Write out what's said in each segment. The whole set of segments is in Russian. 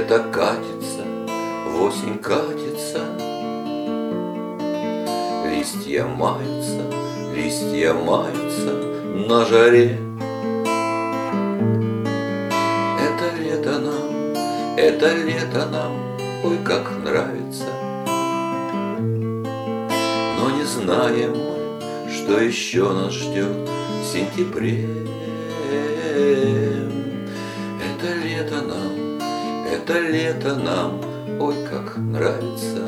Лето катится, в осень катится, листья маются на жаре. Это лето нам, ой, как нравится. Но не знаем мы, что еще нас ждет в сентябре. Это лето нам, ой, как нравится.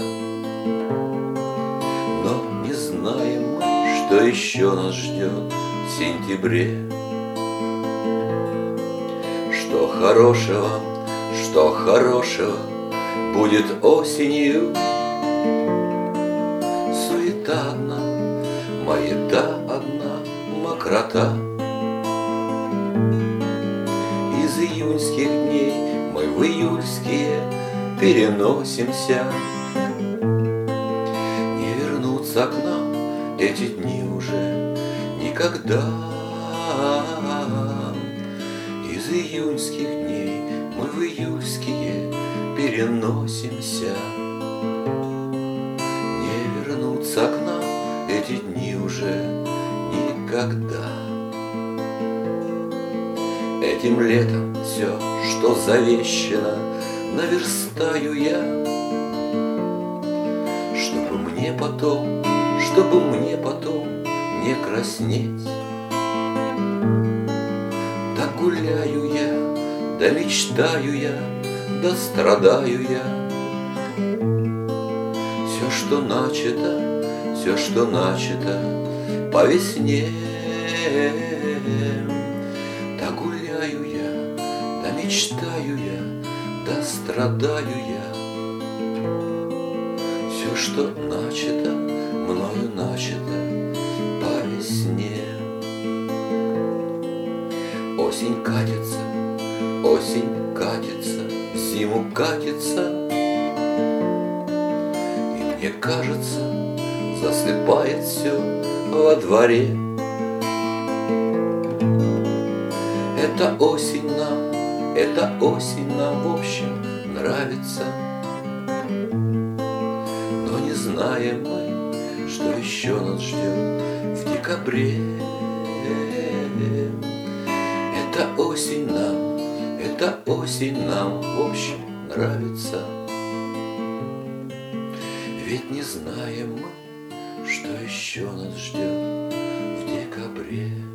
Но не знаем мы, что еще нас ждет в сентябре. Что хорошего будет осенью. Суета одна, маята одна, мокрота. Из июньских дней мы в июльские переносимся. Не вернутся к нам эти дни уже никогда. Из июньских дней мы в июльские переносимся. Не вернутся к нам эти дни уже никогда. Этим летом все, что завещано, наверстаю я, чтобы мне потом не краснеть. Да гуляю я, да мечтаю я, да страдаю я. Все, что начато по весне. Да гуляю я, да мечтаю я, да страдаю я. Все, что начато, мною начато по весне. Осень катится, зиму катится, и мне кажется, засыпает все во дворе. Эта осень нам в общем нравится. Но не знаем мы, что еще нас ждет в декабре. Эта осень нам в общем нравится. Ведь не знаем мы, что еще нас ждет в декабре.